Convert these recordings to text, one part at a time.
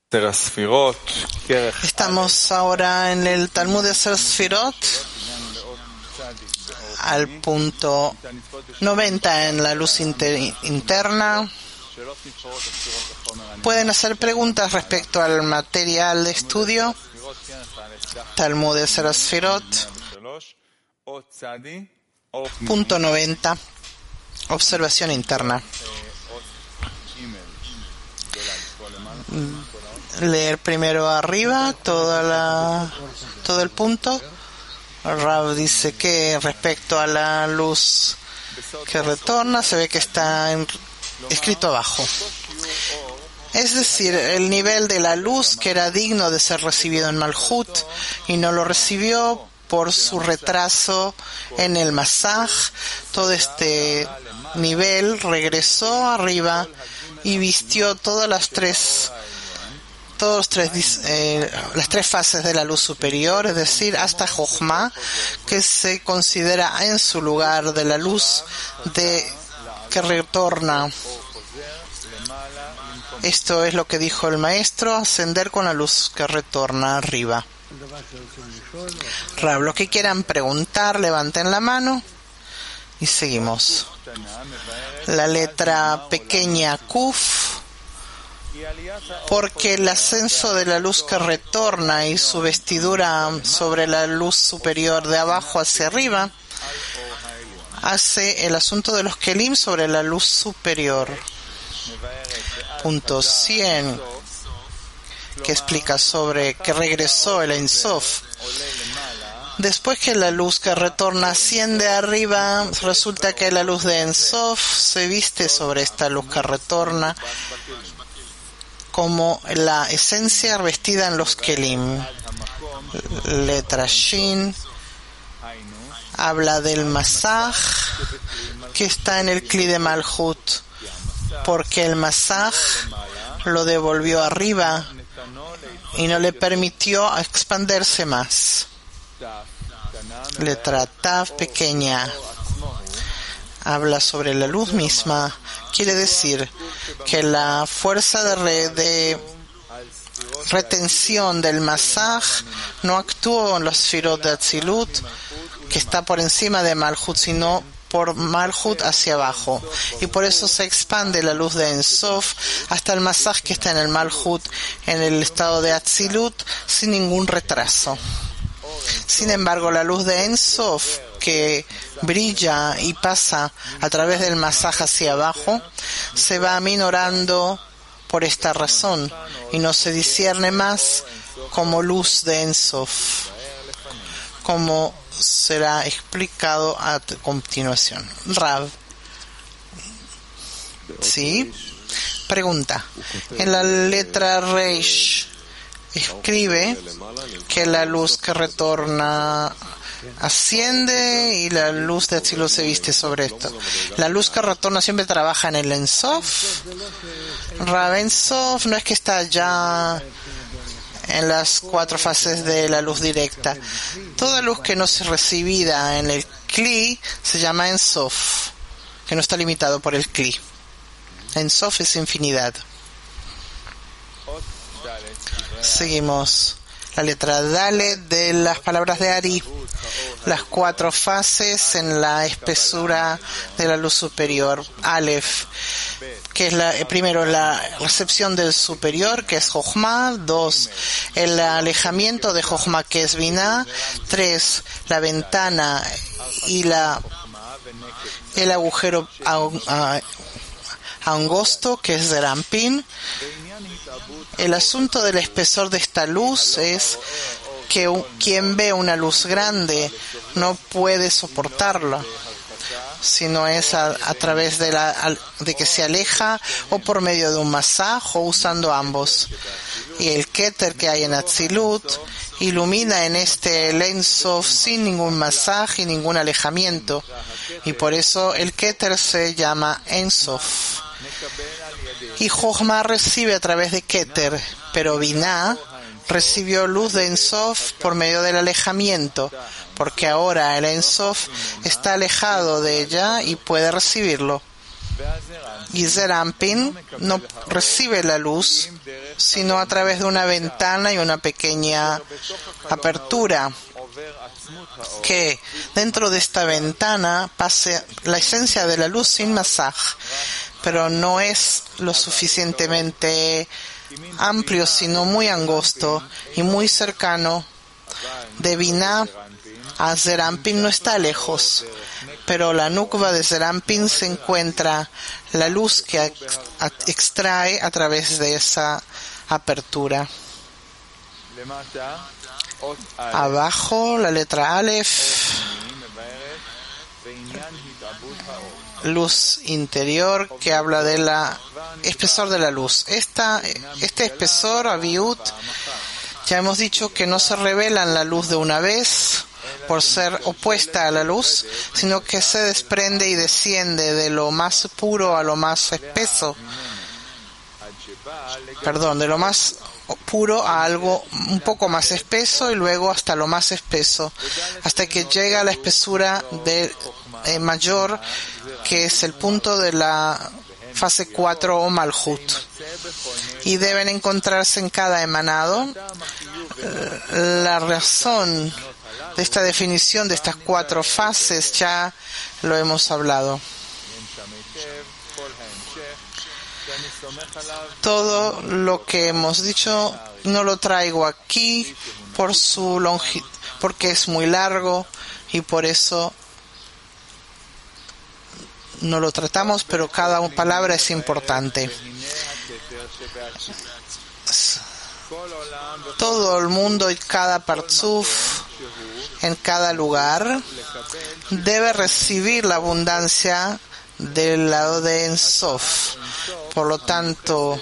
Estamos ahora en el Talmud de Aser Sfirot, al punto 90 en la luz interna. Pueden hacer preguntas respecto al material de estudio. Talmud de Aser Sfirot, punto 90, observación interna. Leer primero arriba todo el punto. Rav dice que respecto a la luz que retorna, se ve que está escrito abajo. Es decir, el nivel de la luz que era digno de ser recibido en Malhut y no lo recibió por su retraso en el Masaj. Todo este nivel regresó arriba y vistió las tres fases de la luz superior, es decir, hasta Jochma, que se considera en su lugar de la luz que retorna. Esto es lo que dijo el maestro, ascender con la luz que retorna arriba. Rab, lo que quieran preguntar, levanten la mano y seguimos. La letra pequeña Kuf, porque el ascenso de la luz que retorna y su vestidura sobre la luz superior de abajo hacia arriba hace el asunto de los kelim sobre la luz superior. Punto 100, que explica sobre que regresó el Ein Sof. Después que la luz que retorna asciende arriba, resulta que la luz de Ein Sof se viste sobre esta luz que retorna como la esencia vestida en los kelim. Letra Shin habla del Masaj que está en el Kli de Malhut, porque el Masaj lo devolvió arriba y no le permitió expandirse más. Letra Tav pequeña habla sobre la luz misma. Quiere decir que la fuerza de retención del Masaj no actuó en los Sfirot de Atzilut, que está por encima de Malhut, sino por Malhut hacia abajo. Y por eso se expande la luz de Ein Sof hasta el Masaj que está en el Malhut, en el estado de Atzilut, sin ningún retraso. Sin embargo, la luz de Ein Sof, que brilla y pasa a través del Masaj hacia abajo, se va aminorando por esta razón y no se discierne más como luz de Ein Sof, como será explicado a continuación. Rav. ¿Sí? Pregunta. En la letra Reish escribe que la luz que retorna asciende y la luz de Atzilut se viste sobre esto. La luz que retorna siempre trabaja en el Ein Sof. Rav, Ein Sof no es que está ya en las 4 fases de la luz directa. Toda luz que no es recibida en el Kli se llama Ein Sof, que no está limitado por el Kli. Ein Sof es infinidad. Seguimos. La letra Dalet de las palabras de Ari. Las 4 fases en la espesura de la luz superior. Aleph, que es primero la recepción del superior, que es Jochma. 2, el alejamiento de Jochma, que es Binah. 3, la ventana y el agujero angosto, que es Zerampin. El asunto del espesor de esta luz es que quien ve una luz grande no puede soportarla, sino es a través de que se aleja o por medio de un masaj o usando ambos. Y el Keter que hay en Atzilut ilumina en este Ein Sof sin ningún masaj y ningún alejamiento, y por eso el Keter se llama Ein Sof. Y Jochma recibe a través de Keter, pero Binah recibió luz de Ein Sof por medio del alejamiento, porque ahora el Ein Sof está alejado de ella y puede recibirlo. Y Zerampin no recibe la luz sino a través de una ventana y una pequeña apertura, que dentro de esta ventana pase la esencia de la luz sin masaj, pero no es lo suficientemente amplio, sino muy angosto y muy cercano. De Binah a Zeir Anpin no está lejos, pero la nukva de Zeir Anpin se encuentra la luz que extrae a través de esa apertura. Abajo, la letra Aleph, luz interior, que habla de la espesor de la luz. Este espesor, Aviut, ya hemos dicho que no se revela en la luz de una vez por ser opuesta a la luz, sino que se desprende y desciende de lo más puro a lo más espeso. De lo más puro a algo un poco más espeso y luego hasta lo más espeso, hasta que llega a la espesura mayor, que es el punto de la fase 4 o Malhut. Y deben encontrarse en cada emanado. La razón de esta definición de estas 4 fases ya lo hemos hablado. Todo lo que hemos dicho no lo traigo aquí porque es muy largo y por eso no lo tratamos, pero cada palabra es importante. Todo el mundo y cada parzuf en cada lugar debe recibir la abundancia del lado de Ensof. Por lo tanto,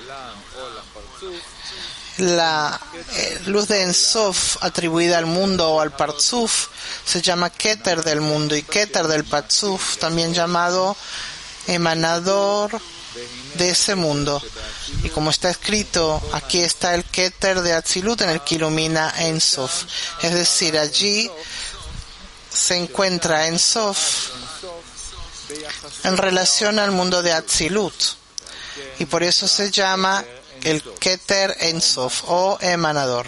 la luz de Ensof atribuida al mundo o al parzuf se llama Keter del mundo y Keter del parzuf, también llamado emanador de ese mundo. Y como está escrito, aquí está el Keter de Atzilut en el que ilumina Ensof. Es decir, allí se encuentra Ensof en relación al mundo de Atzilut. Y por eso se llama el Keter Ensof o emanador.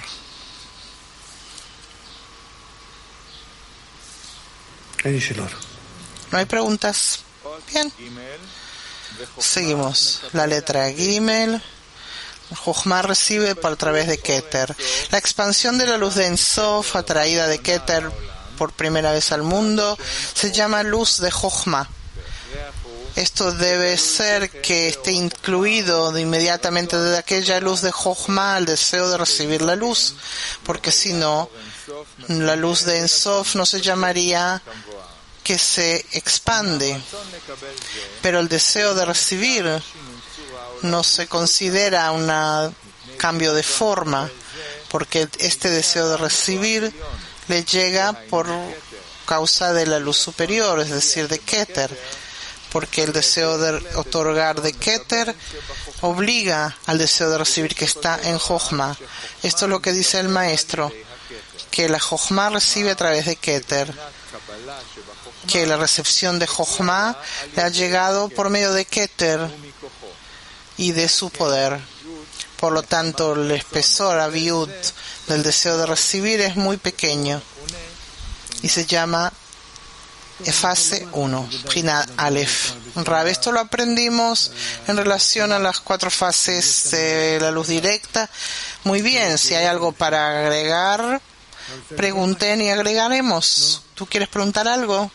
¿No hay preguntas? Bien. Seguimos. La letra Gimel. Jochma recibe por través de Keter. La expansión de la luz de Ensof, atraída de Keter por primera vez al mundo, se llama luz de Jochma. Esto debe ser que esté incluido inmediatamente desde aquella luz de Jochma al deseo de recibir la luz, porque si no, la luz de Ensof no se llamaría que se expande, pero el deseo de recibir no se considera un cambio de forma, porque este deseo de recibir le llega por causa de la luz superior, es decir, de Keter, porque el deseo de otorgar de Keter obliga al deseo de recibir que está en Jochma. Esto es lo que dice el maestro, que la Jochma recibe a través de Keter, que la recepción de Jochma le ha llegado por medio de Keter y de su poder. Por lo tanto, el espesor Aviut del deseo de recibir es muy pequeño y se llama fase 1, Prinat Aleph. Rab, esto lo aprendimos en relación a las 4 fases de la luz directa. Muy bien, si hay algo para agregar, pregunten y agregaremos. ¿Tú quieres preguntar algo?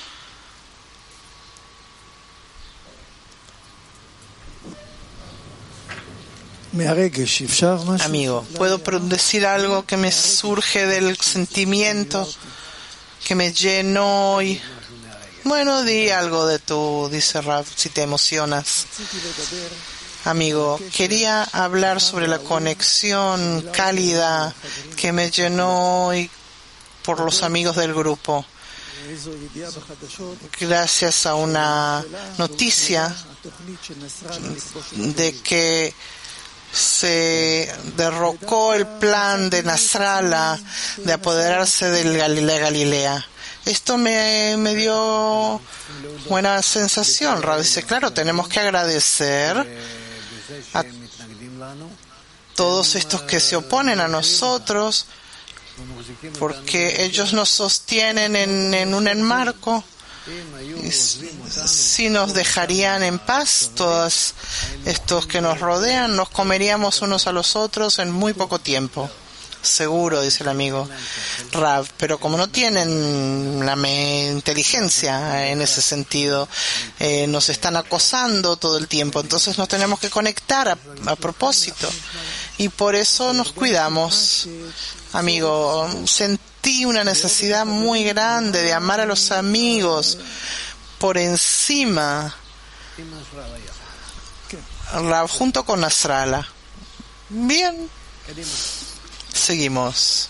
Amigo, ¿puedo decir algo que me surge del sentimiento que me llenó? Y bueno, di algo de dice Rab, si te emocionas. Amigo, quería hablar sobre la conexión cálida que me llenó y por los amigos del grupo. Gracias a una noticia de que se derrocó el plan de Nasrallah de apoderarse de Galilea. Esto me dio buena sensación. Rab dice, claro, tenemos que agradecer todos estos que se oponen a nosotros, porque ellos nos sostienen en un enmarco, si nos dejarían en paz, todos estos que nos rodean, nos comeríamos unos a los otros en muy poco tiempo. Seguro, dice el amigo Rav, pero como no tienen la inteligencia en ese sentido, nos están acosando todo el tiempo, entonces nos tenemos que conectar a propósito, y por eso nos cuidamos. Amigo, sentí una necesidad muy grande de amar a los amigos por encima, Rav, junto con Nasrallah. Bien. Seguimos.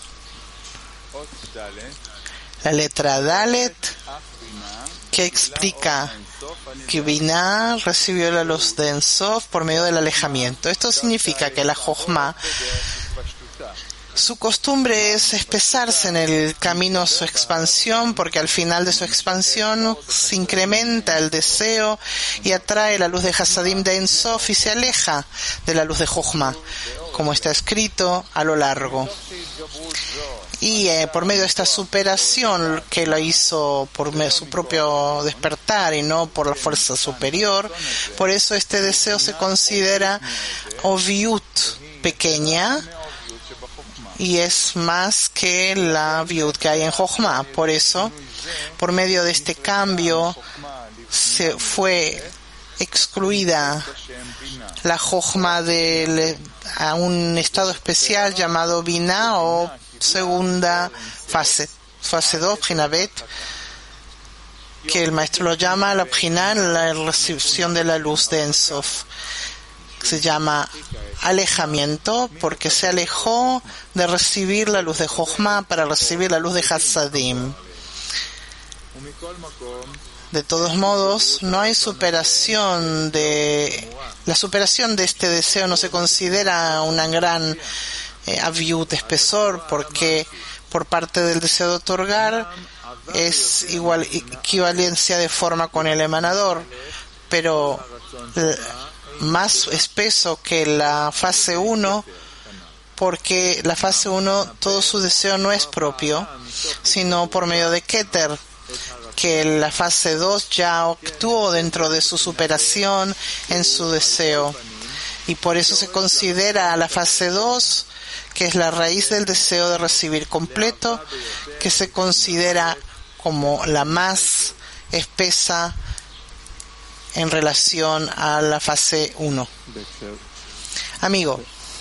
La letra Dalet, que explica que Binah recibió la luz de En Sof por medio del alejamiento. Esto significa que la Jochma, su costumbre es espesarse en el camino a su expansión, porque al final de su expansión se incrementa el deseo y atrae la luz de Hasadim de En Sof y se aleja de la luz de Jochma, como está escrito a lo largo. Y por medio de esta superación que la hizo por su propio despertar y no por la fuerza superior, por eso este deseo se considera oviut pequeña, y es más que la viud que hay en Jochma. Por eso, por medio de este cambio, se fue excluida la Jochma a un estado especial llamado Binah, o segunda fase 2, Bjina Bet, que el maestro lo llama la Bjina, la recepción de la luz de En Sof. Se llama alejamiento porque se alejó de recibir la luz de Jochma para recibir la luz de Hasadim. De todos modos, no hay superación la superación de este deseo no se considera una gran aviut, espesor, porque por parte del deseo de otorgar es equivalencia de forma con el emanador, pero más espeso que la fase 1, porque la fase 1 todo su deseo no es propio, sino por medio de Keter, que la fase 2 ya actuó dentro de su superación en su deseo, y por eso se considera la fase 2, que es la raíz del deseo de recibir completo, que se considera como la más espesa en relación a la fase 1. Amigo.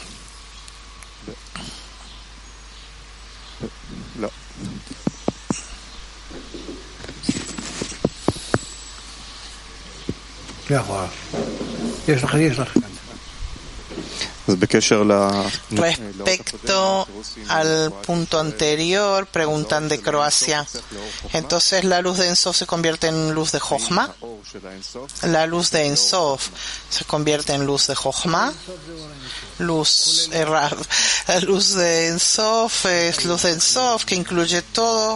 Respecto al punto anterior, preguntan de Croacia. Entonces, ¿la luz de En Sof se convierte en luz de Jochma? La luz de En Sof se convierte en luz de Jochma. La luz de En Sof es luz de En Sof, que incluye todo.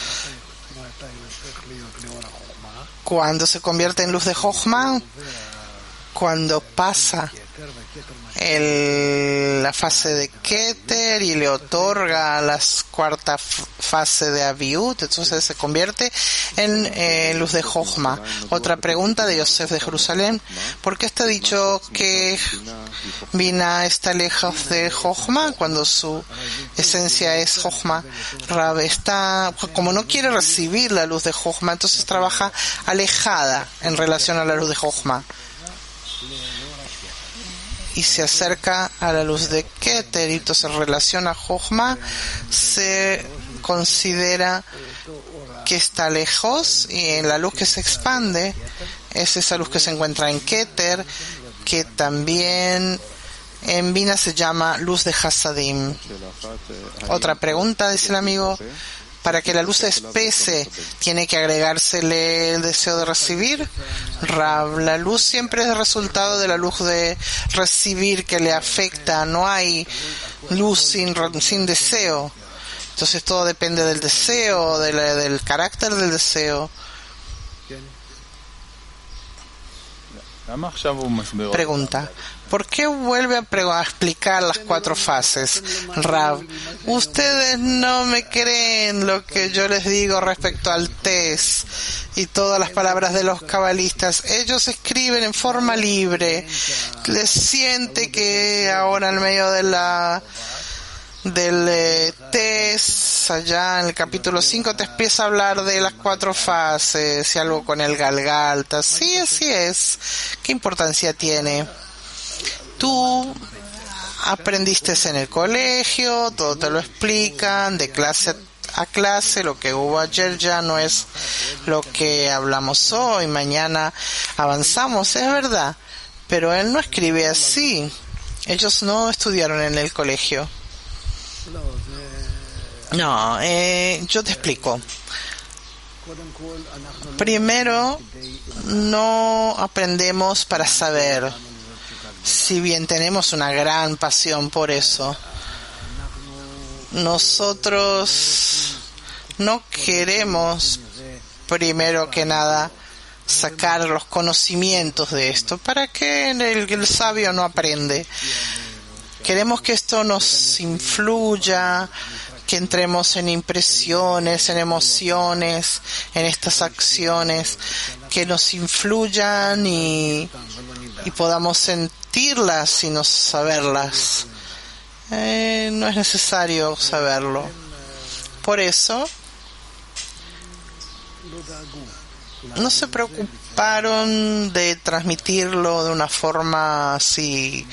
Cuando se convierte en luz de Jochma, cuando pasa la fase de Keter y le otorga la cuarta fase de Aviut, entonces se convierte en luz de Jochma. Otra pregunta de Yosef de Jerusalén: ¿por qué está dicho que Binah está lejos de Jochma cuando su esencia es Jochma? Rab está, como no quiere recibir la luz de Jochma, entonces trabaja alejada en relación a la luz de Jochma y se acerca a la luz de Keter, y entonces en relación a Jochma se considera que está lejos, y en la luz que se expande es esa luz que se encuentra en Keter, que también en Binah se llama luz de Hasadim. Otra pregunta, dice el amigo: ¿para que la luz se espese tiene que agregársele el deseo de recibir? Rab, la luz siempre es el resultado de la luz de recibir que le afecta. No hay luz sin deseo. Entonces todo depende del deseo, del carácter del deseo. Pregunta: ¿por qué vuelve a explicar las 4 fases? Rav, ustedes no me creen lo que yo les digo respecto al test y todas las palabras de los cabalistas. Ellos escriben en forma libre. Les siente que ahora en medio de del test, allá en el capítulo 5 te empieza a hablar de las 4 fases y algo con el Galgalta. Sí, así es. ¿Qué importancia tiene? Tú aprendiste en el colegio, todo te lo explican, de clase a clase, lo que hubo ayer ya no es lo que hablamos hoy, mañana avanzamos, es verdad, pero él no escribe así. Ellos no estudiaron en el colegio. No, yo te explico. Primero, no aprendemos para saber, si bien tenemos una gran pasión por eso. Nosotros no queremos, primero que nada, sacar los conocimientos de esto. ¿Para qué el sabio no aprende? Queremos que esto nos influya, que entremos en impresiones, en emociones, en estas acciones, que nos influyan y podamos sentirlas y no saberlas. No es necesario saberlo. Por eso, no se preocuparon de transmitirlo de una forma así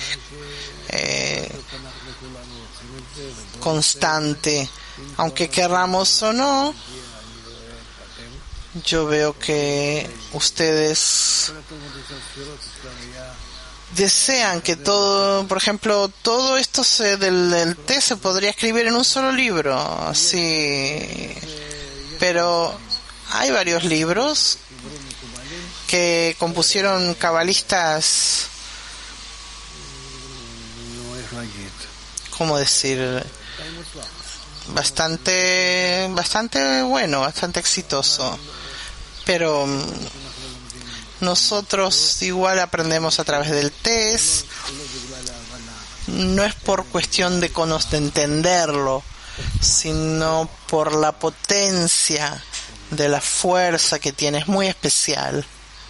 constante, aunque querramos o no. Yo veo que ustedes desean que todo, por ejemplo, todo esto del té se podría escribir en un solo libro, así, pero hay varios libros que compusieron cabalistas, ¿cómo decir? Bastante bueno, bastante exitoso, pero nosotros igual aprendemos a través del test. No es por cuestión de entenderlo, sino por la potencia de la fuerza que tiene, es muy especial.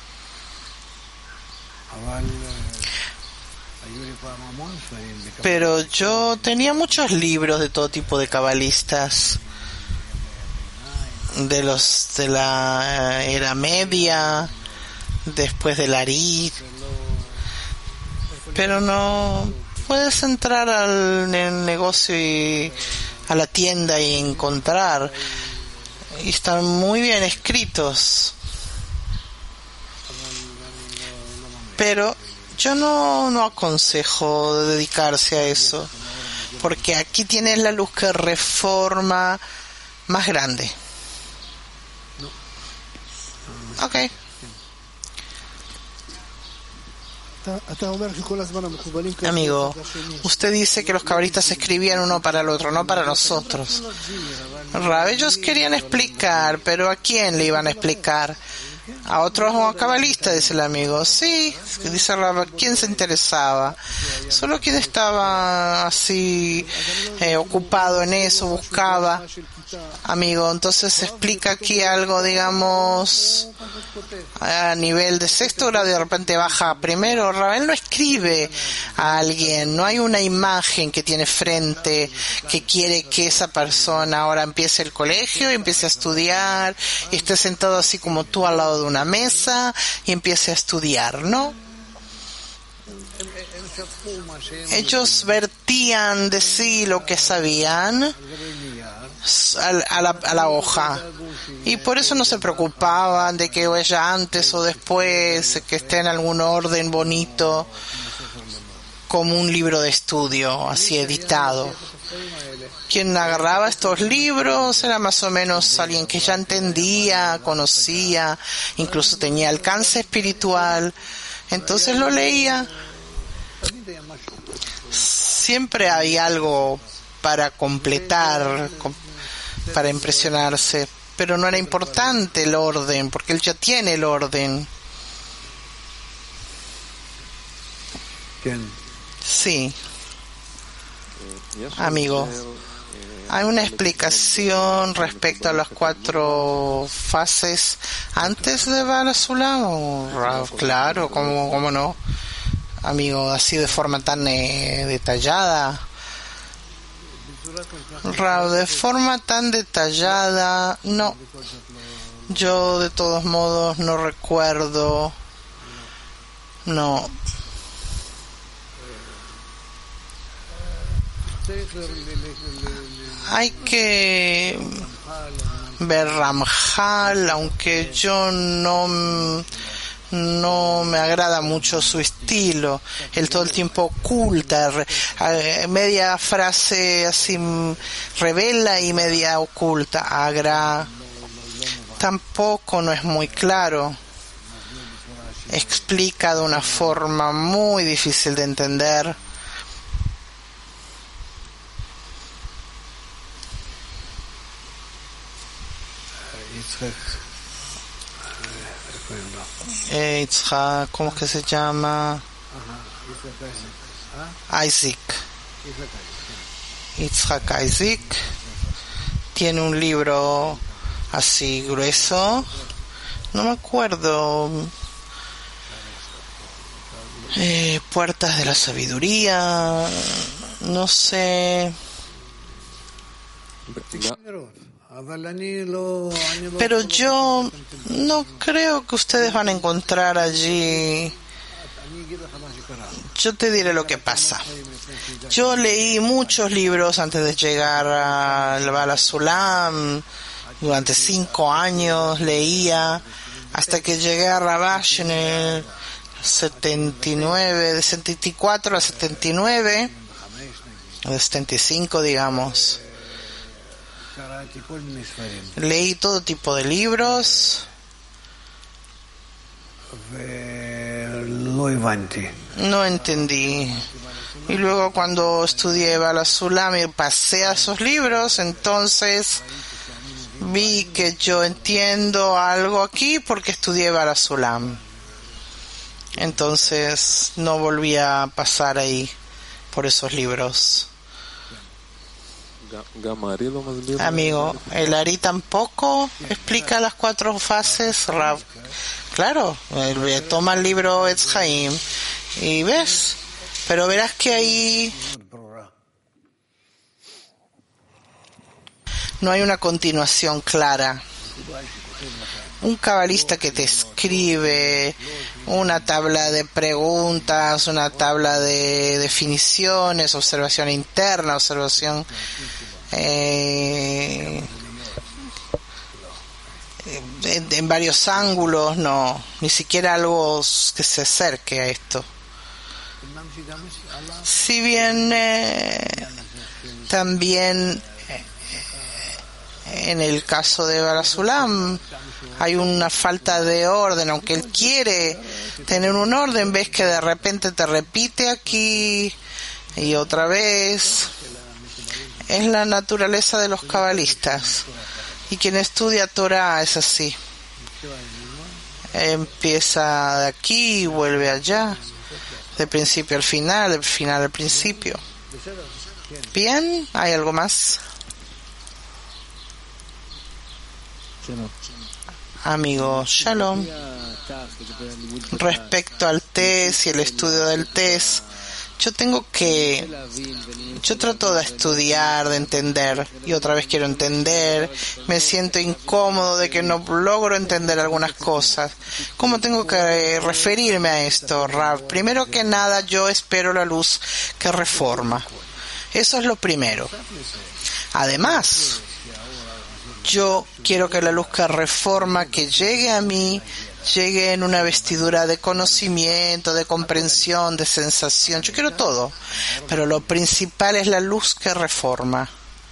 Pero yo tenía muchos libros de todo tipo de cabalistas, de la era media, después del Ari, pero no puedes entrar en el negocio y a la tienda y encontrar, y están muy bien escritos, pero yo no aconsejo dedicarse a eso, porque aquí tienes la luz que reforma más grande. Okay. Amigo, usted dice que los cabalistas escribían uno para el otro, no para nosotros. Rav, ellos querían explicar, pero ¿a quién le iban a explicar? A otros cabalistas, dice el amigo. Sí, dice Rav, ¿quién se interesaba? Solo quien estaba así ocupado en eso, buscaba. Amigo, entonces explica aquí algo, digamos, a nivel de sexto grado, de repente baja primero. Ravel no escribe a alguien, no hay una imagen que tiene frente que quiere que esa persona ahora empiece el colegio y empiece a estudiar y esté sentado así como tú al lado de una mesa y empiece a estudiar, ¿no? Ellos vertían de sí lo que sabían a la hoja, y por eso no se preocupaban de que vaya antes o después, que esté en algún orden bonito como un libro de estudio así editado. Quien agarraba estos libros era más o menos alguien que ya entendía, conocía, incluso tenía alcance espiritual, entonces lo leía. Siempre hay algo para completar, para impresionarse, pero no era importante el orden, porque él ya tiene el orden. Sí, amigo. ¿Hay una explicación respecto a las 4 fases antes de Bala Sulam? Claro, ¿cómo no? Amigo, así de forma tan detallada. De forma tan detallada, no. Yo de todos modos no recuerdo. No. Hay que ver Ramjal, aunque yo no me agrada mucho su estilo. Él todo el tiempo oculta, media frase así revela y media oculta. Agra tampoco no es muy claro. Explica de una forma muy difícil de entender. Itzhak, ¿cómo es que se llama? Isaac. Itzhak Isaac tiene un libro así grueso, no me acuerdo, Puertas de la Sabiduría, no sé. Pero yo no creo que ustedes van a encontrar allí. Yo te diré lo que pasa. Yo leí muchos libros antes de llegar al Bala Sulam. Durante 5 años leía hasta que llegué a Rabash en el 79, de 74 a 79, de 75 digamos. Leí todo tipo de libros. No entendí. Y luego cuando estudié Bala Sulam y pasé a esos libros, entonces vi que yo entiendo algo aquí porque estudié Bala Sulam. Entonces no volví a pasar ahí por esos libros. Amigo, el Ari tampoco explica las 4 fases. Claro, toma el libro Etz Haim y ves, pero verás que ahí no hay una continuación clara. Un cabalista que te escribe una tabla de preguntas, una tabla de definiciones, observación interna, observación en varios ángulos, no, ni siquiera algo que se acerque a esto. Si bien también en el caso de Bala Sulam hay una falta de orden, aunque él quiere tener un orden, ves que de repente te repite aquí y otra vez. Es la naturaleza de los cabalistas, y quien estudia Torah es así, empieza de aquí y vuelve allá, de principio al final, de final al principio. Bien, ¿hay algo más? Amigo, Shalom. Respecto al test y el estudio del test, yo trato de estudiar, de entender, y otra vez quiero entender, me siento incómodo de que no logro entender algunas cosas. ¿Cómo tengo que referirme a esto, Rav? Primero que nada, yo espero la luz que reforma. Eso es lo primero. Además, yo quiero que la luz que reforma, que llegue a mí, llegue en una vestidura de conocimiento, de comprensión, de sensación. Yo quiero todo, pero lo principal es la luz que reforma.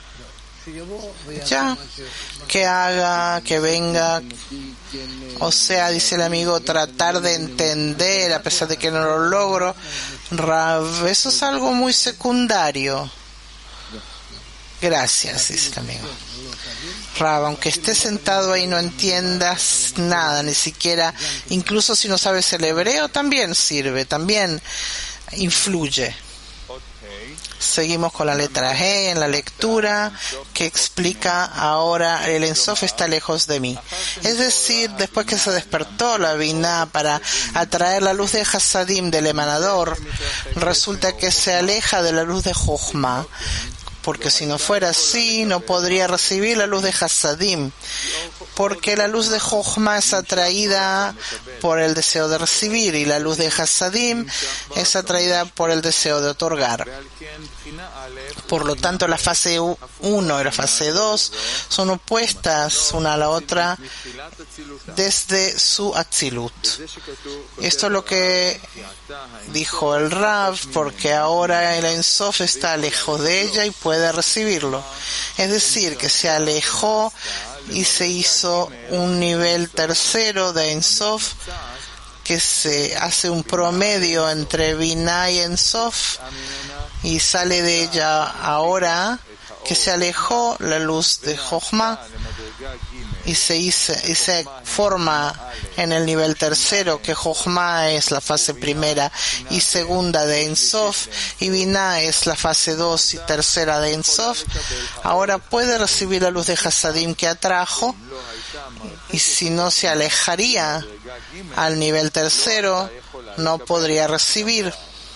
Ya, que haga, que venga. O sea, dice el amigo, tratar de entender a pesar de que no lo logro. Rav, eso es algo muy secundario. Gracias, dice el amigo. Rav, aunque estés sentado ahí no entiendas nada, ni siquiera, incluso si no sabes el hebreo, también sirve, también influye. Seguimos con la letra G en la lectura que explica ahora el Ein Sof está lejos de mí. Es decir, después que se despertó la Binah para atraer la luz de Hasadim del emanador, resulta que se aleja de la luz de Jochma, porque si no fuera así no podría recibir la luz de Hasadim, porque la luz de Jochma es atraída por el deseo de recibir y la luz de Hasadim es atraída por el deseo de otorgar. Por lo tanto, la fase 1 y la fase 2 son opuestas una a la otra desde su Atzilut. Esto es lo que dijo el Rav, porque ahora el Ein Sof está lejos de ella y puede recibirlo. Es decir, que se alejó y se hizo un nivel tercero de Ein Sof, que se hace un promedio entre Binah y Ein Sof, y sale de ella ahora que se alejó la luz de Jochma y se forma en el nivel tercero, que Jochma es la fase primera y segunda de Ein Sof, y Binah es la fase 2 y tercera de Ein Sof. Ahora puede recibir la luz de Hasadim que atrajo, y si no se alejaría al nivel tercero, no podría recibir.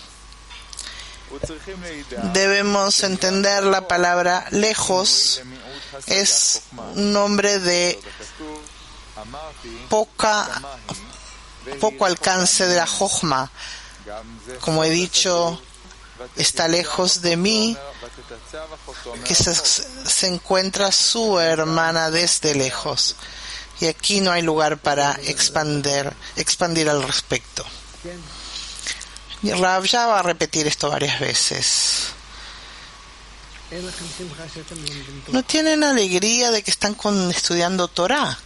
Debemos entender la palabra lejos es un nombre de poco alcance de la Jochma. Como he dicho, está lejos de mí, que se encuentra su hermana desde lejos. Y aquí no hay lugar para expandir al respecto. Y Rav ya va a repetir esto varias veces. ¿No tienen alegría de que están estudiando Torah?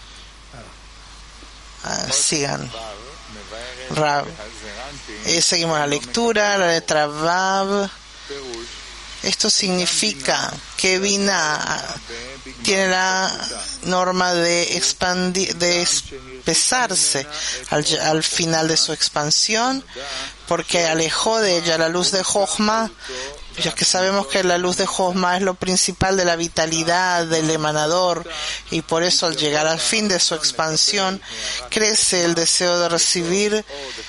Sigan. Rav. Seguimos la lectura, la letra Vav. Esto significa que Binah tiene la norma de espesarse al final de su expansión, porque alejó de ella la luz de Jochma, ya que sabemos que la luz de Jochma es lo principal de la vitalidad del emanador, y por eso al llegar al fin de su expansión crece en el deseo de recibir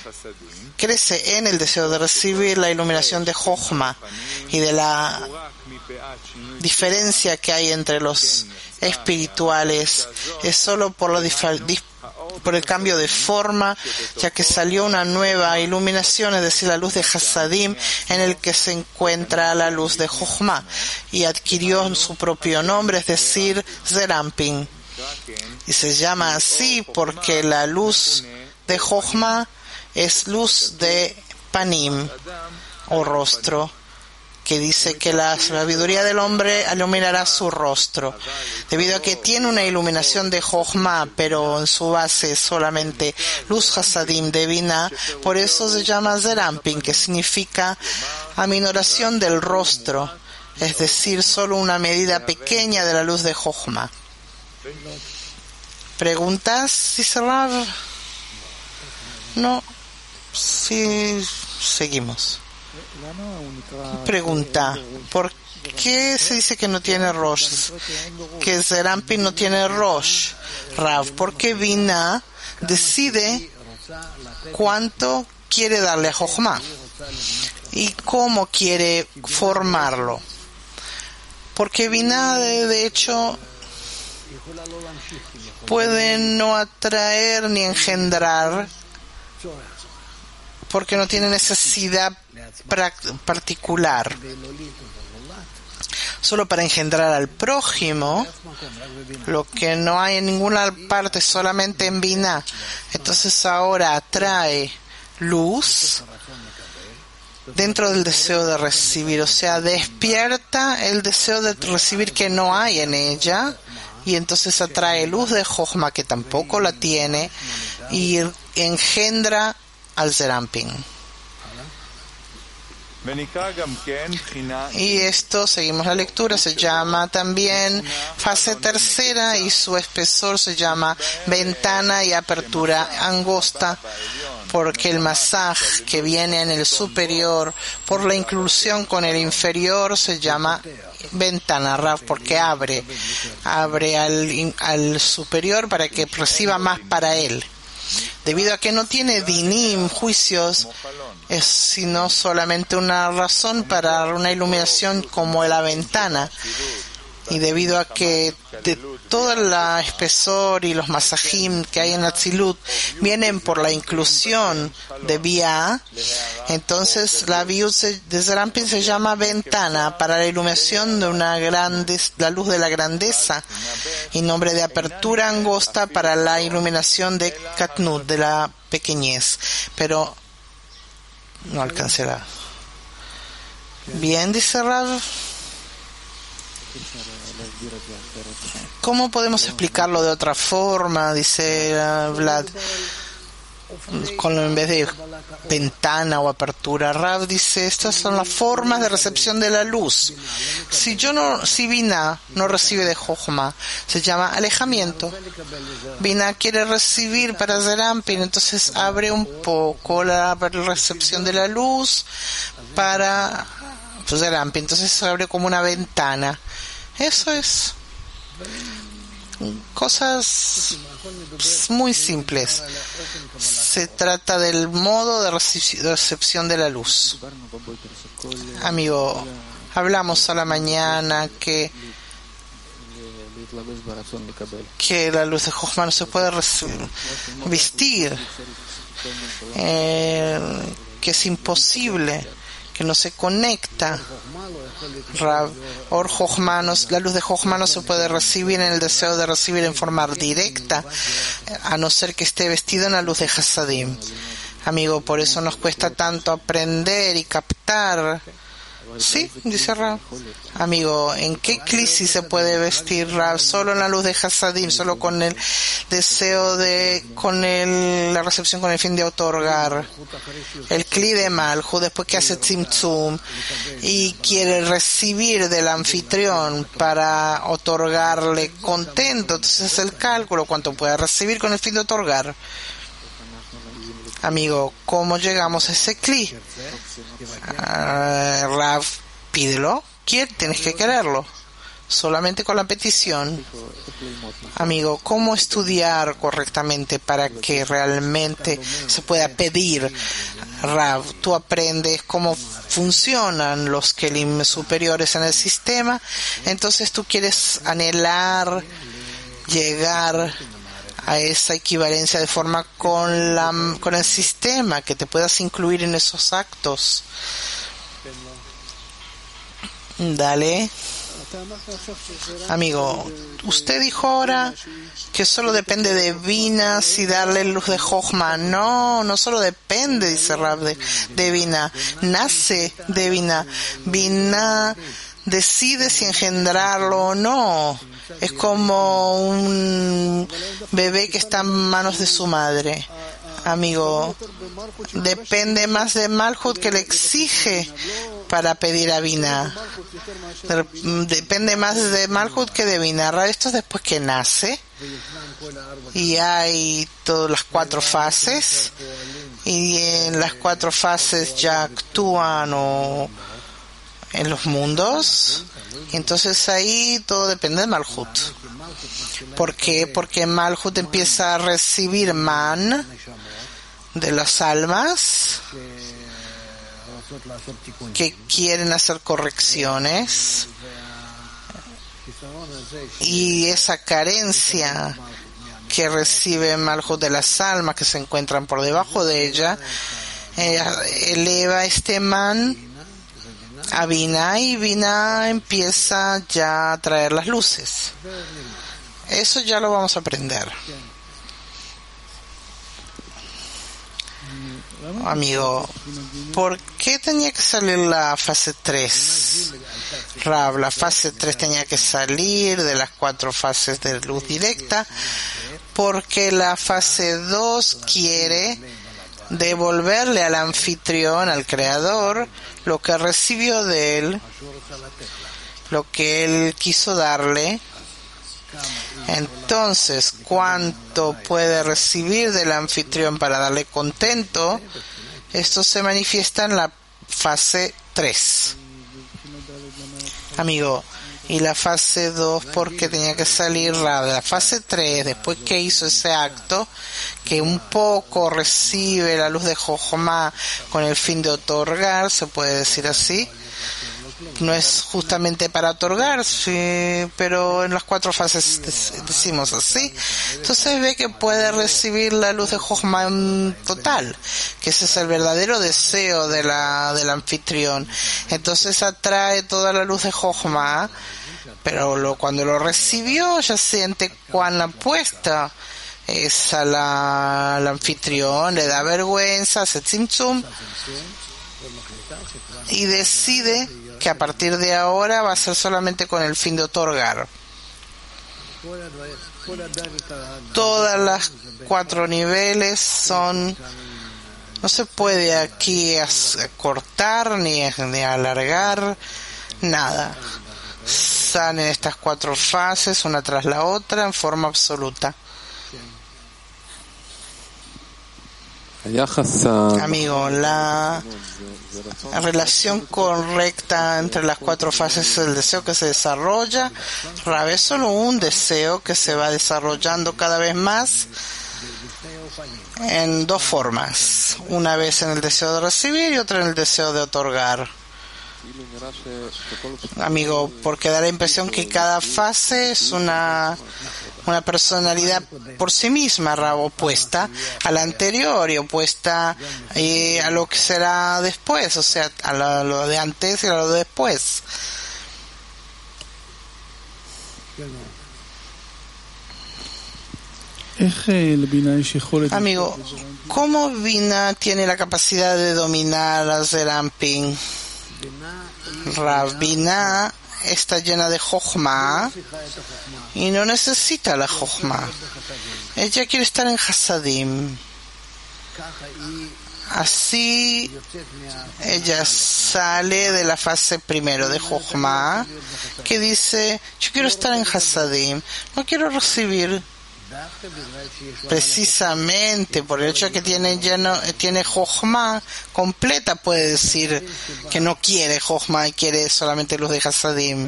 la iluminación de Jochma, y de la diferencia que hay entre los espirituales es solo por el cambio de forma, ya que salió una nueva iluminación, es decir, la luz de Hasadim, en el que se encuentra la luz de Jochma, y adquirió su propio nombre, es decir, Zerampin. Y se llama así porque la luz de Jochma es luz de Panim, o rostro, que dice que la sabiduría del hombre iluminará su rostro. Debido a que tiene una iluminación de Jochma, pero en su base es solamente luz Hasadim de Binah, por eso se llama Zerampin, que significa aminoración del rostro, es decir, solo una medida pequeña de la luz de Jochma. ¿Preguntas, dice Rav? No. Sí, seguimos. Pregunta: ¿por qué se dice que no tiene Rosh? Que Zerampin no tiene Rosh. Rav, ¿por qué Binah decide cuánto quiere darle a Jochma y cómo quiere formarlo? Porque Binah, de hecho, puede no atraer ni engendrar, porque no tiene necesidad particular. Solo para engendrar al prójimo, lo que no hay en ninguna parte, solamente en Binah. Entonces ahora atrae luz dentro del deseo de recibir, o sea, despierta el deseo de recibir que no hay en ella, y entonces atrae luz de Jochma, que tampoco la tiene, y engendra al Zerampin. Y esto, seguimos la lectura, se llama también fase tercera, y su espesor se llama ventana y apertura angosta, porque el masaj que viene en el superior por la inclusión con el inferior se llama ventana, Rav, porque abre al superior para que reciba más para él. Debido a que no tiene dinim, juicios, es sino solamente una razón para una iluminación como la ventana. Y debido a que de todo el espesor y los masajim que hay en Atzilut vienen por la inclusión de Bia, entonces la Biut de Zerampin se llama ventana para la iluminación de la luz de la grandeza, y nombre de apertura angosta para la iluminación de Katnut, de la pequeñez. Pero no alcanzará. Bien, dice Rav. ¿Cómo podemos explicarlo de otra forma? Dice Vlad, en vez de ventana o apertura. Rav dice, estas son las formas de recepción de la luz. Si Binah no recibe de Jochma, se llama alejamiento. Binah quiere recibir para Zerampin, entonces abre un poco la recepción de la luz para Zerampin, entonces se abre como una ventana. Eso es cosas muy simples. Se trata del modo de recepción de la luz. Amigo, hablamos a la mañana que la luz de Jochma no se puede vestir, que es imposible, que no se conecta. La luz de Jochma no se puede recibir en el deseo de recibir en forma directa, a no ser que esté vestido en la luz de Hasadim. Amigo, por eso nos cuesta tanto aprender y captar. Sí, dice Rav. Amigo, ¿en qué crisis se puede vestir, Rav? Solo en la luz de Hasadim, solo con el deseo la recepción con el fin de otorgar. El Kli de Malchut, después que hace Tzimtzum y quiere recibir del anfitrión para otorgarle contento, entonces es el cálculo, cuánto puede recibir con el fin de otorgar. Amigo, ¿cómo llegamos a ese Kli? Rav, pídelo, tienes que quererlo, solamente con la petición. Amigo, ¿cómo estudiar correctamente para que realmente se pueda pedir? Rav, tú aprendes cómo funcionan los kelim superiores en el sistema, entonces tú quieres anhelar llegar a esa equivalencia de forma con el sistema, que te puedas incluir en esos actos. Dale. Amigo, usted dijo ahora que solo depende de Binah si darle luz de Jochma. No solo depende, dice Rab, de Binah. Nace de Binah. Binah decide si engendrarlo o no. Es como un bebé que está en manos de su madre. Amigo, depende más de Malchut, que le exige para pedir a Binah. Depende más de Malchut que de Binah. Esto es después que nace y hay todas las 4 fases, y en las 4 fases ya actúan en los mundos. Entonces ahí todo depende de Malchut. ¿Por qué? Porque Malchut empieza a recibir man de las almas que quieren hacer correcciones, y esa carencia que recibe Malchut de las almas que se encuentran por debajo de ella eleva este man a Binah, y Binah empieza ya a traer las luces. Eso ya lo vamos a aprender. Amigo, ¿por qué tenía que salir la fase 3? Rab, la fase 3 tenía que salir de las 4 fases de luz directa, porque la fase 2 quiere devolverle al anfitrión, al creador, lo que recibió de él, lo que él quiso darle, Entonces, ¿cuánto puede recibir del anfitrión para darle contento? Esto se manifiesta en la fase 3. Amigo, y la fase 2 porque tenía que salir la fase 3, después que hizo ese acto, que un poco recibe la luz de Jochma con el fin de otorgar, se puede decir así. No es justamente para otorgar, sí, pero en las 4 fases decimos así. Entonces ve que puede recibir la luz de Jochma total, que ese es el verdadero deseo del anfitrión. Entonces atrae toda la luz de Jochma, pero cuando lo recibió ya siente cuán apuesta es al anfitrión, le da vergüenza, hace tzimtzum y decide que a partir de ahora va a ser solamente con el fin de otorgar. Todas las 4 niveles son, no se puede aquí cortar ni alargar nada. Salen estas 4 fases una tras la otra en forma absoluta. Amigo, la relación correcta entre las 4 fases es el deseo que se desarrolla. Es solo un deseo que se va desarrollando cada vez más en 2 formas. Una vez en el deseo de recibir y otra en el deseo de otorgar. Amigo, porque da la impresión que cada fase es una personalidad por sí misma, opuesta a la anterior y opuesta a lo que será después, o sea, a lo de antes y a lo de después. Amigo, ¿cómo Bina tiene la capacidad de dominar a Zerampin? Bina está llena de Jochma y no necesita la Jochma. Ella quiere estar en Hasadim. Así ella sale de la fase primero de Jochma, que dice, yo quiero estar en Hasadim, no quiero recibir. Precisamente por el hecho de que tiene Jochma completa, puede decir que no quiere Jochma y quiere solamente luz de Hasadim,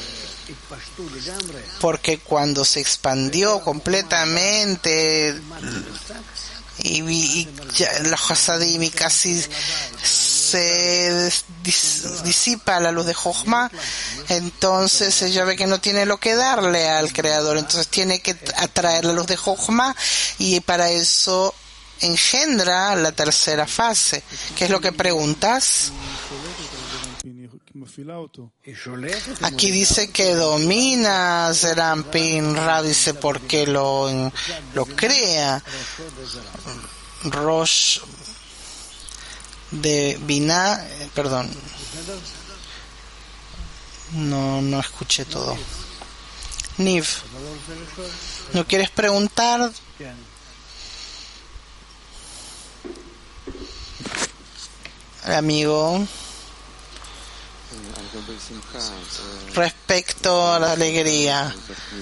porque cuando se expandió completamente y los Hasadim y casi se disipa la luz de Jochma, entonces ella ve que no tiene lo que darle al Creador, entonces tiene que atraer la luz de Jochma y para eso engendra la tercera fase. ¿Qué es lo que preguntas? Aquí dice que domina Zerampin. Ra dice porque lo crea. Rosh de Binah, perdón, no escuché todo. Niv, ¿no quieres preguntar? Amigo, respecto a la alegría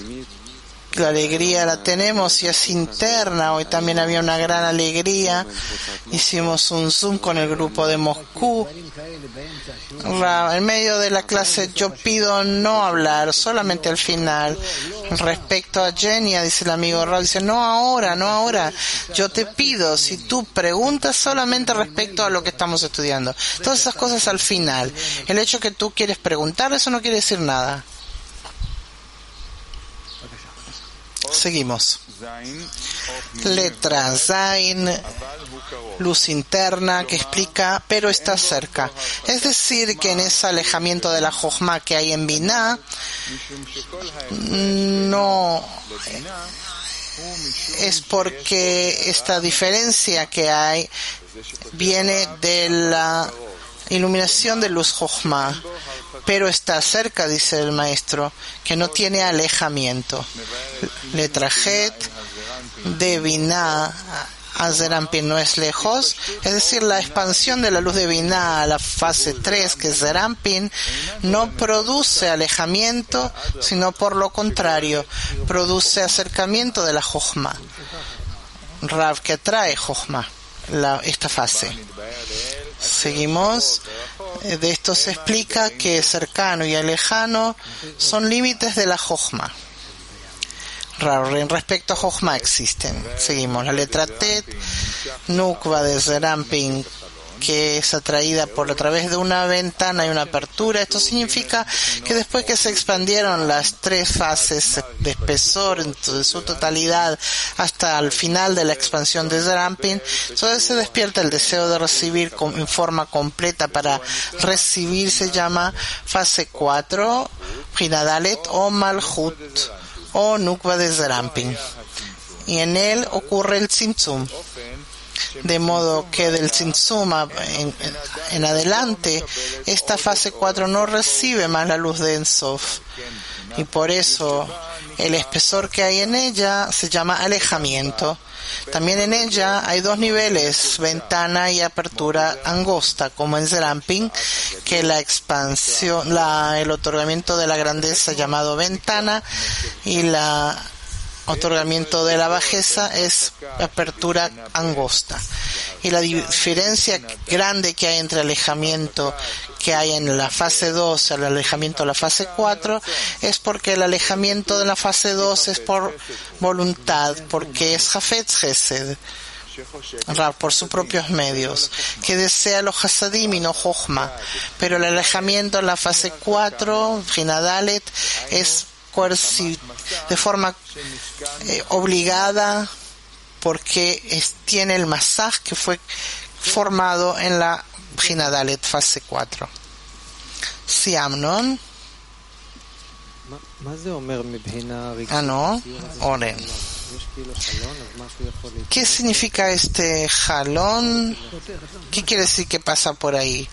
la tenemos y es interna. Hoy también había una gran alegría. Hicimos un Zoom con el grupo de Moscú. En medio de la clase yo pido no hablar, solamente al final. Respecto a Genia, dice el amigo Rav, dice no ahora. Yo te pido, si tú preguntas solamente respecto a lo que estamos estudiando. Todas esas cosas al final. El hecho que tú quieres preguntar, eso no quiere decir nada. Seguimos. Letra Zain, luz interna que explica, pero está cerca. Es decir, que en ese alejamiento de la Jochma que hay en Binah, no es porque esta diferencia que hay viene de la iluminación de luz Jochma, pero está cerca, dice el maestro, que no tiene alejamiento. Letra Het, de Binah a Zeir Anpin no es lejos, es decir, la expansión de la luz de Binah a la fase 3, que es Zeir Anpin, no produce alejamiento, sino por lo contrario, produce acercamiento de la Jochma. Rav, que atrae Jochma, esta fase. Seguimos. De esto se explica que cercano y lejano son límites de la Jochma. En respecto a Jochma existen. Seguimos. La letra Tet, Nukva de Zeir Anpin, que es atraída a través de una ventana y una apertura. Esto significa que después que se expandieron las 3 fases de espesor en su totalidad hasta el final de la expansión de Zeir Anpin, entonces se despierta el deseo de recibir en forma completa. Para recibir se llama fase 4, Hinadalet o Malchut o Nukva de Zeir Anpin, y en él ocurre el Tzimtzum. De modo que del Tzimtzum en adelante, esta fase 4 no recibe más la luz de Ein Sof, y por eso el espesor que hay en ella se llama alejamiento. También en ella hay 2 niveles, ventana y apertura angosta, como en Zeir Anpin, que la expansión, el otorgamiento de la grandeza llamado ventana, y la otorgamiento de la bajeza es apertura angosta. Y la diferencia grande que hay entre alejamiento que hay en la fase 2 al alejamiento de la fase 4 es porque el alejamiento de la fase 2 es por voluntad, porque es Hafetz Gesed, por sus propios medios, que desea los Hasadim y no Jochma. Pero el alejamiento en la fase 4, Hinadalet, es de forma obligada, porque tiene el masaj que fue formado en la Hinadalet fase 4. Sí, Amnon. No, Oren. ¿Qué significa este jalón? ¿Qué quiere decir que pasa por ahí?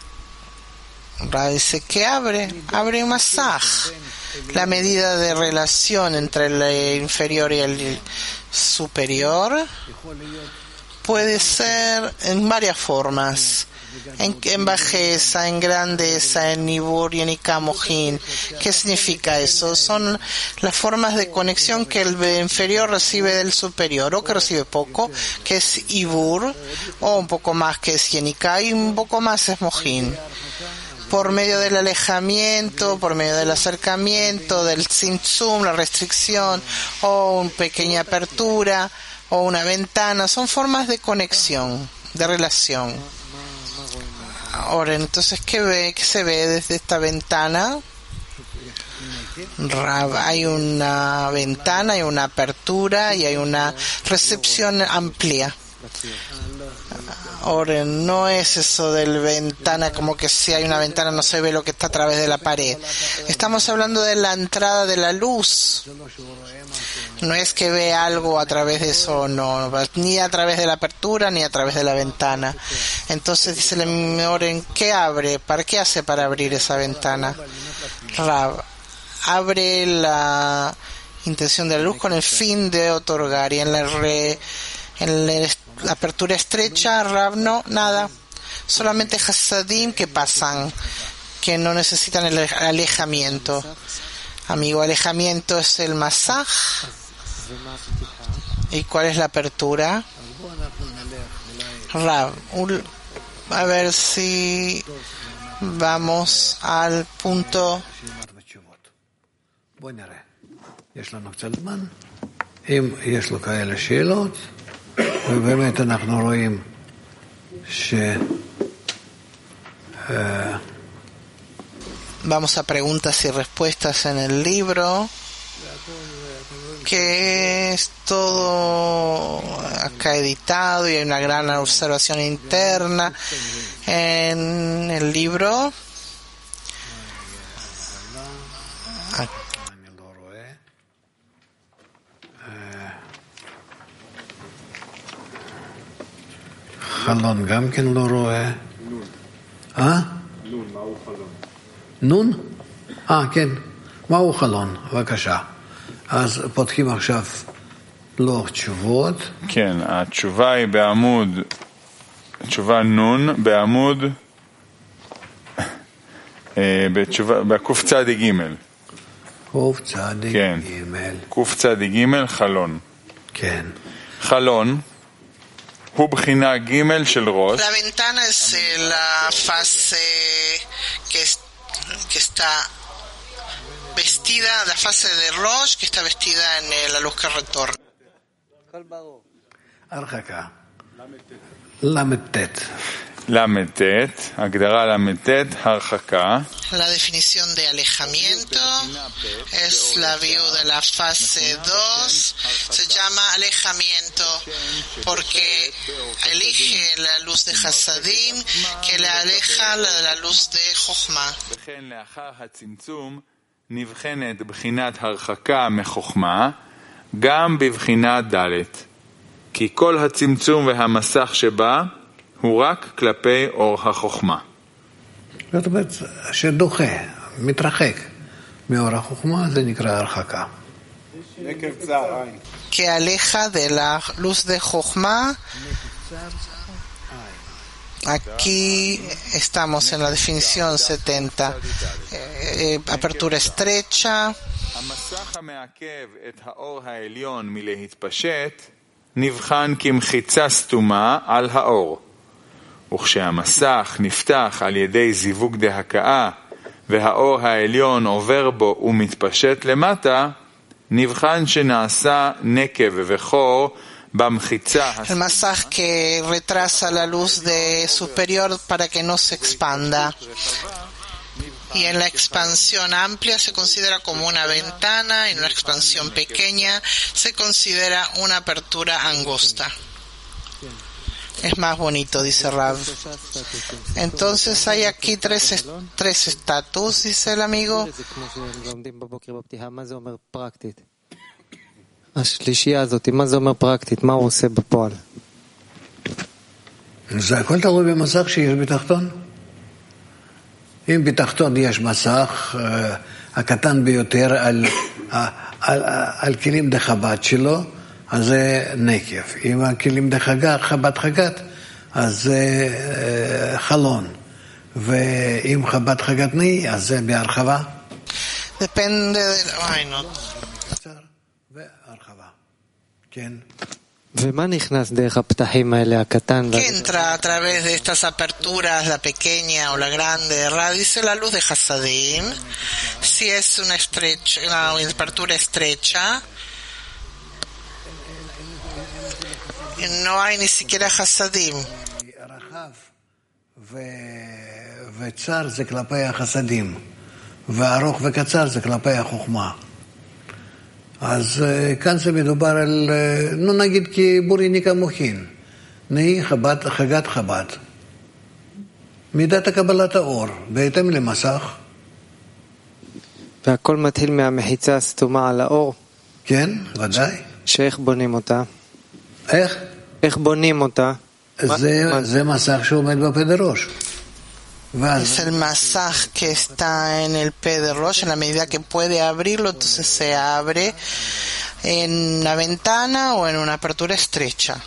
Dice que abre un masaj. La medida de relación entre el inferior y el superior puede ser en varias formas. En bajeza, en grandeza, en nibur y en ikamojín. ¿Qué significa eso? Son las formas de conexión que el inferior recibe del superior, o que recibe poco, que es ibur, o un poco más, que es yenika, y un poco más es mojín. Por medio del alejamiento, por medio del acercamiento, del tzimtzum, la restricción, o una pequeña apertura, o una ventana, son formas de conexión, de relación. Ahora, entonces, ¿qué se ve desde esta ventana? Hay una ventana, hay una apertura y hay una recepción amplia. Ahora, no es eso del ventana, como que si hay una ventana no se ve lo que está a través de la pared. Estamos hablando de la entrada de la luz. No es que ve algo a través de eso, no, ni a través de la apertura ni a través de la ventana. Entonces dice el Oren, ¿qué abre? ¿Para qué hace para abrir esa ventana? Rav, abre la intención de la luz con el fin de otorgar, y en la apertura estrecha, Rav, no, nada, solamente Hasadim que pasan, que no necesitan el alejamiento. Amigo, alejamiento es el masaj. ¿Y cuál es la apertura? Rav, a ver si vamos al punto. Vamos a preguntas y respuestas en el libro, que es todo acá editado y hay una gran observación interna en el libro. חלון גם כן לא רואה. נון? כן. מהו חלון? בבקשה. אז פותחים עכשיו לוח תשובות. כן, התשובה היא בעמוד, תשובה נון, בעמוד, בקוף צדי ג'. קוף צדי כן. ג'. קוף צדי ג', חלון. כן. חלון הוא בחינה ג' של ראש. La ventana es la fase que está vestida, la fase de Rosh, que está vestida en la luz que retorna. הרחקה. למ"ט. למ"ט, הגדרה למ"ט, הרחקה. La definición de alejamiento es la view de la fase 2. Se llama alejamiento porque elige la luz de Hasadim que le aleja la luz de Jochma. וכן לאחר הצמצום נבחנת בחינת הרחקה מחוכמה גם בבחינת ד' כי כל הצמצום והמסך שבה הוא רק כלפי אור החוכמה. זאת אומרת שדוחה, מתרחק מאור החוכמה, זה נקרא הרחקה. Que aleja de la luz de Jochma. Aquí estamos en la definición 70. Apertura estrecha. המסך המעכב את האור העליון מלהתפשט נבחן כמחיצה סתומה על האור. וכשהמסך נפתח על ידי זיווג דהקאה והאור העליון עובר בו ומתפשט למטה, נבחן שנעשה נקב וחור במחיצה. El masaj que retrasa la luz de superior para que no se expanda. Y en la expansión amplia se considera como una ventana, y en la expansión pequeña se considera una apertura angosta. Es más bonito, dice Rav. Entonces hay aquí tres estatus, dice el amigo. זה הכל תלוי במסך שיש בתחתון. אם בתחתון יש מסך הקטן ביותר על כלים דחבת שלו, אז זה נקב. אם הכלים חבת חגת, אז זה חלון. ואם חבת חגת נהי, אז זה בהרחבה. Depende de... Ay, no. והרחבה. כן. ומה נכנס דרך הפתחים האלה, הקטן? ¿Qué entra a través de estas aperturas, la pequeña o la grande? Ra dice la luz de Hasadim. Si es una apertura estrecha, no hay ni siquiera Hasadim. רחב וצר זה כלפי החסדים, וארוך וקצר זה כלפי החוכמה. אז כאן זה מדובר על, נגיד כבוריניקה מוכין, נהי חגת חב"ד. מידת הקבלת האור, בהתאם למסך. והכל מתחיל מהמחיצה הסתומה על האור? כן, ודאי. שאיך בונים אותה? איך בונים אותה? זה מסך שעומד בפה דראש. Es el masaj que está en el P de Rosh. En la medida que puede abrirlo, entonces se abre en una ventana o en una apertura estrecha.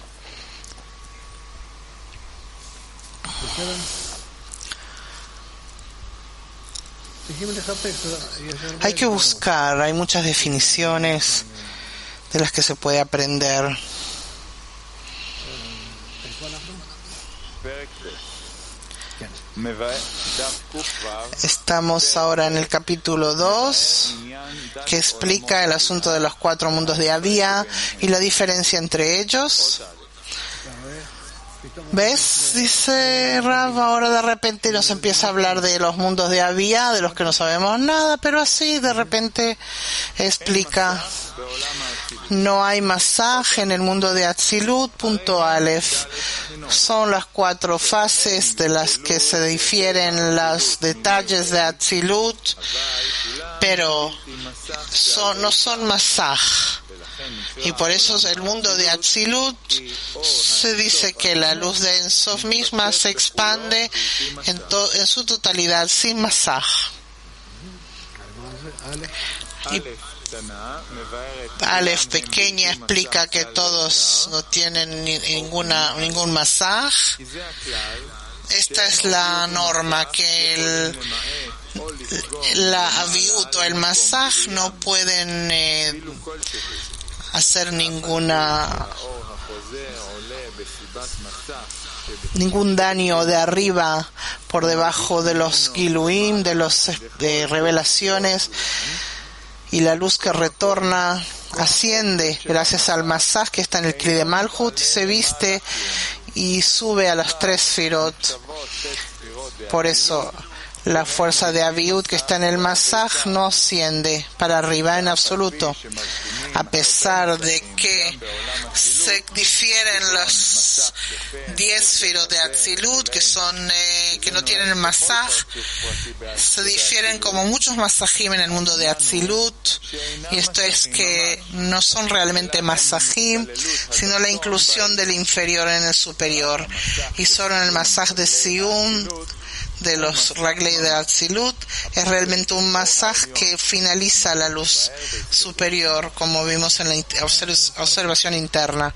Hay que buscar, hay muchas definiciones de las que se puede aprender. Estamos ahora en el capítulo 2, que explica el asunto de los 4 mundos de Abía y la diferencia entre ellos. ¿Ves? Dice Rav, ahora de repente nos empieza a hablar de los mundos de Abía, de los que no sabemos nada, pero así de repente explica. No hay masaje en el mundo de Atzilut, punto Aleph. Son las 4 fases de las que se difieren los detalles de Atzilut, pero no son masaj. Y por eso el mundo de Atzilut se dice que la luz de Ensof misma se expande en su totalidad sin masaj. Aleph pequeña explica que todos no tienen ningún masaj. Esta es la norma, que la aviut o el masaj no pueden hacer ningún daño de arriba por debajo de los giluim, de los revelaciones, y la luz que retorna asciende gracias al masaj que está en el Kli de Malhut y se viste y sube a las 3 sefirot. Por eso la fuerza de aviut que está en el masaj no asciende para arriba en absoluto, a pesar de que se difieren las 10 sefirot de Atzilut que no tienen el masaj. Se difieren como muchos masajim en el mundo de Atzilut, y esto es que no son realmente masajim, sino la inclusión del inferior en el superior, y solo en el masaj de Siyum de los Raglei de Atzilut es realmente un masaj que finaliza la luz superior, como vimos en la observación interna.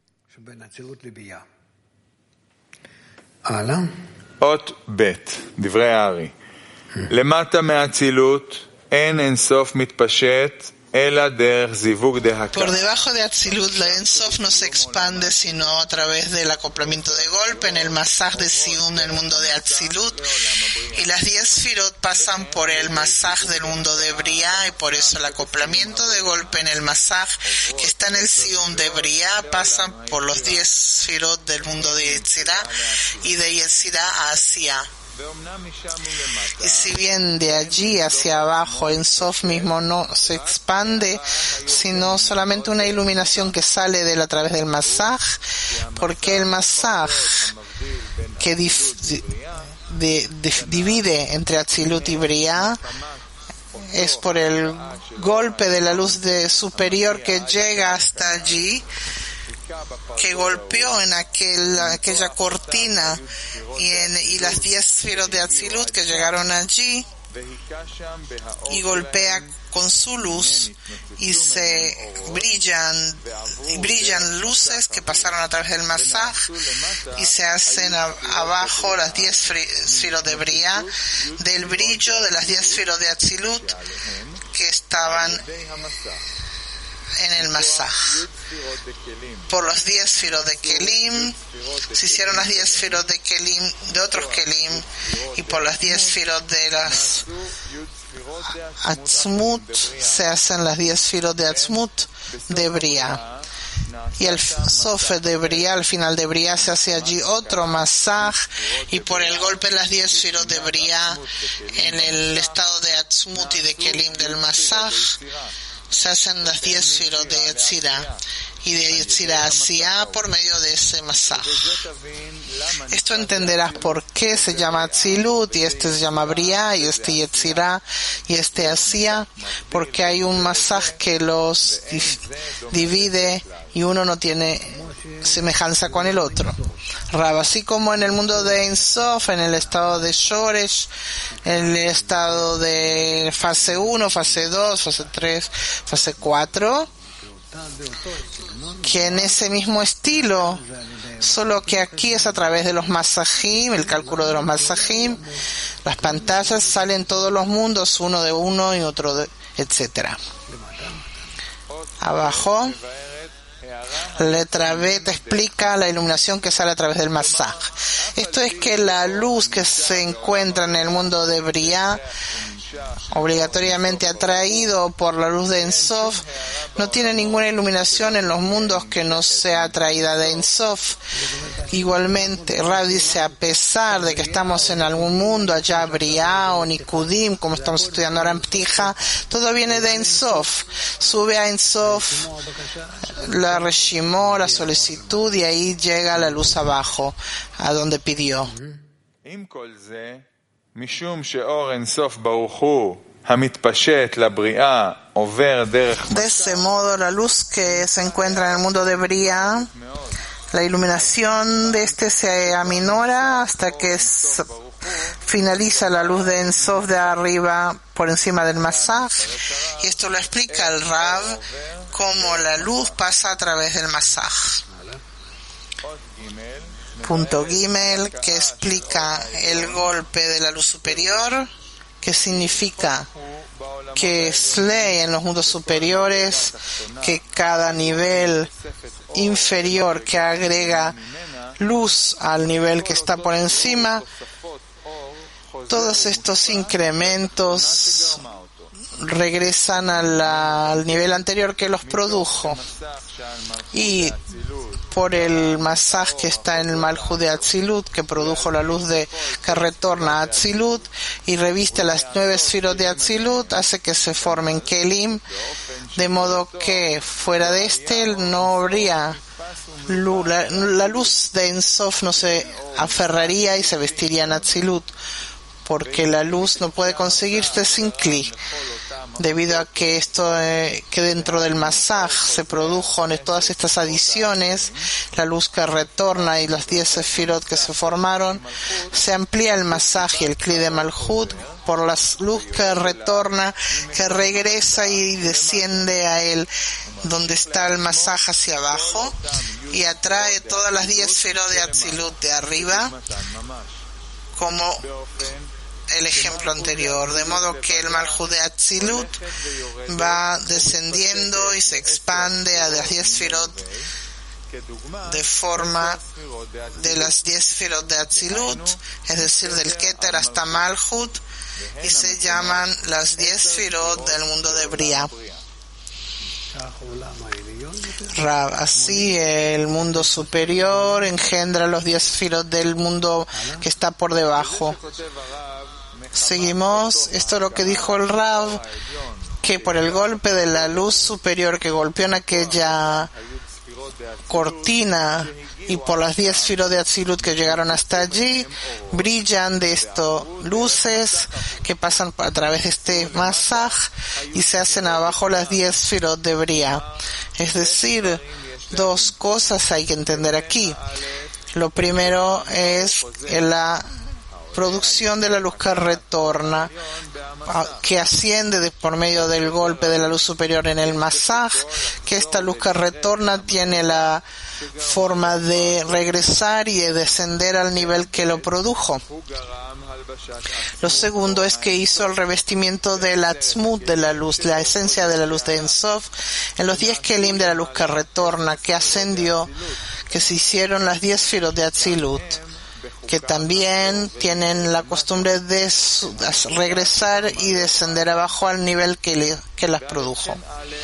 אות ב' דברי הארי למטה מהאצילות אין אינסוף מתפשט אלא דרך זיווג דהקה. Por debajo de Atzilut, la Ensof no se expande sino a través del acoplamiento de golpe en el masaj de Siyum del mundo de Atzilut, y las 10 sefirot pasan por el masaj del mundo de Briá, y por eso el acoplamiento de golpe en el masaj que está en el Siyum de Briá pasan por los 10 sefirot del mundo de Yetzirá, y de Yetzirá a Asiá. Y si bien de allí hacia abajo en Sof mismo no se expande, sino solamente una iluminación que sale de él a través del masaj, porque el masaj que divide entre Atzilut y Briá es por el golpe de la luz superior que llega hasta allí, que golpeó en aquella cortina y las 10 sefirot de Atzilut que llegaron allí, y golpea con su luz y brillan luces que pasaron a través del masaj y se hacen abajo las 10 sefirot de Briá del brillo de las 10 sefirot de Atzilut que estaban en el masaj. Por los 10 sefirot de Kelim se hicieron las 10 sefirot de Kelim, de otros Kelim, y por las 10 sefirot de las Atzmut se hacen las 10 sefirot de Atzmut de Briá. Y al Sof de Briá, al final de Briá, se hace allí otro masaj, y por el golpe de las 10 sefirot de Briá en el estado de Atzmut y de Kelim del masaj se hacen las 10 sefirot de Yetzirá, y de Yetzirá hacia por medio de ese masaj. Esto entenderás por qué se llama Atzilut, y este se llama Briá, y este Yetzirá, y este hacia, porque hay un masaj que los divide, y uno no tiene semejanza con el otro. Rab, así como en el mundo de Ensof, en el estado de Shoresh, en el estado de fase 1, fase 2, fase 3, fase 4, que en ese mismo estilo, solo que aquí es a través de los masajim, el cálculo de los masajim, las pantallas salen todos los mundos, uno de uno y otro de, etcétera. Abajo, letra B te explica la iluminación que sale a través del masaj. Esto es que la luz que se encuentra en el mundo de Briá, obligatoriamente atraído por la luz de Ensof, no tiene ninguna iluminación en los mundos que no sea atraída de Ensof. Igualmente, Rab dice, a pesar de que estamos en algún mundo, allá Briá o Nikudim, como estamos estudiando ahora en Ptija, todo viene de Ensof. Sube a Ensof la reshimó, la solicitud, y ahí llega la luz abajo, a donde pidió. De ese modo, la luz que se encuentra en el mundo de Briá, la iluminación de este se aminora hasta que finaliza la luz de Ein Sof de arriba por encima del masaj, y esto lo explica el Rav, cómo la luz pasa a través del masaj. Punto Gimel, que explica el golpe de la luz superior, que significa que es ley en los mundos superiores que cada nivel inferior que agrega luz al nivel que está por encima, todos estos incrementos regresan al nivel anterior que los produjo, y por el masaj que está en el Malhut de Atzilut, que produjo la luz que retorna a Atzilut y reviste las 9 sefirot de Atzilut, hace que se formen Kelim, de modo que fuera de este no habría luz, la luz de Ein Sof no se aferraría y se vestiría en Atzilut, porque la luz no puede conseguirse sin Kli. Debido a que que dentro del masaj se produjo todas estas adiciones, la luz que retorna y las 10 sefirot que se formaron, se amplía el masaj y el kli de Malhut por la luz que retorna, que regresa y desciende a él donde está el masaj hacia abajo, y atrae todas las 10 sefirot de Atzilut de arriba, como el ejemplo anterior, de modo que el Malhut de Atzilut va descendiendo y se expande a las 10 sefirot de forma de las 10 sefirot de Atzilut, es decir, del Keter hasta Malhut, y se llaman las 10 sefirot del mundo de Bria. Así el mundo superior engendra los 10 sefirot del mundo que está por debajo. Seguimos, esto es lo que dijo el Rav, que por el golpe de la luz superior que golpeó en aquella cortina y por las 10 sefirot de Atzilut que llegaron hasta allí, brillan de estos luces que pasan a través de este masaj y se hacen abajo las 10 sefirot de Bria. Es decir, dos cosas hay que entender aquí. Lo primero es la producción de la luz que retorna, que asciende por medio del golpe de la luz superior en el masaj, que esta luz que retorna tiene la forma de regresar y de descender al nivel que lo produjo. Lo segundo es que hizo el revestimiento del atzmut de la luz, la esencia de la luz de Ein Sof, en los 10 kelim de la luz que retorna, que ascendió, que se hicieron las 10 sefirot de Atzilut, que también tienen la costumbre de regresar y descender abajo al nivel que las produjo.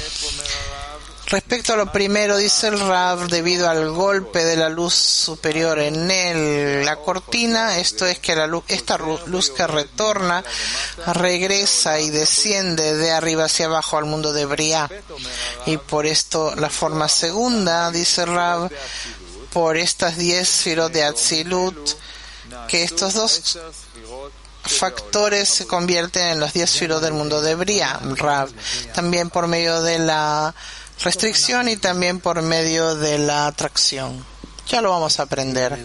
Respecto a lo primero, dice el Rav, debido al golpe de la luz superior en la cortina, esto es que esta luz que retorna regresa y desciende de arriba hacia abajo al mundo de Bria. Y por esto la forma segunda, dice el Rav, por estas 10 sefirot de Atzilut, que estos dos factores se convierten en los 10 sefirot del mundo de Bria, Rav, también por medio de la restricción y también por medio de la atracción. Ya lo vamos a aprender.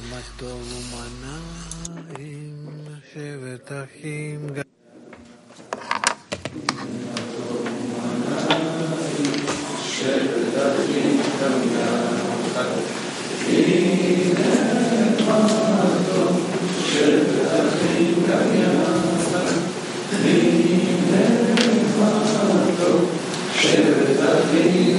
Shabbat